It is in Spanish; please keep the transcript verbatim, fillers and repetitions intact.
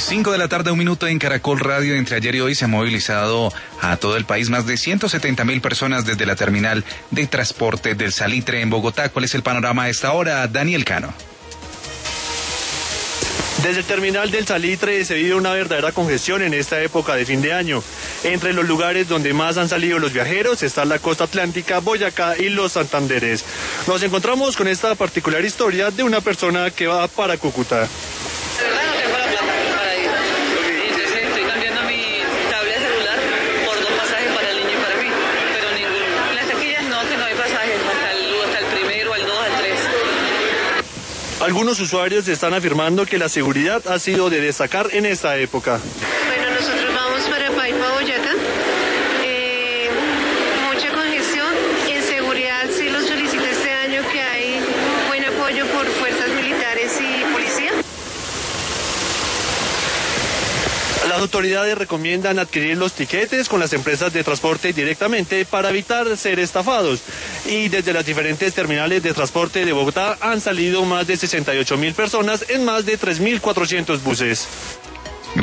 cinco de la tarde, un minuto en Caracol Radio. Entre ayer y hoy se ha movilizado a todo el país más de ciento setenta mil personas desde la terminal de transporte del Salitre en Bogotá. ¿Cuál es el panorama a esta hora? Daniel Cano. Desde el terminal del Salitre se vive una verdadera congestión en esta época de fin de año. Entre los lugares donde más han salido los viajeros está la costa atlántica, Boyacá y los Santanderes. Nos encontramos con esta particular historia de una persona que va para Cúcuta. Algunos usuarios están afirmando que la seguridad ha sido de destacar en esta época. Bueno, nosotros vamos para Paipa, Boyacá. Eh, mucha congestión. En seguridad sí los felicito este año que hay buen apoyo por fuerzas militares y policía. Las autoridades recomiendan adquirir los tiquetes con las empresas de transporte directamente para evitar ser estafados. Y desde las diferentes terminales de transporte de Bogotá han salido más de sesenta y ocho mil personas en más de tres mil cuatrocientos buses.